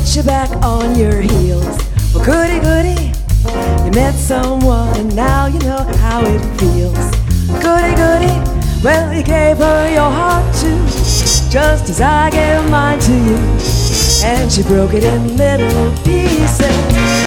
get you back on your heels. Well, goody, goody, you met someone and now you know how it feels. Goody, goody, well, you gave her your heart too, just as I gave mine to you, and she broke it in little pieces.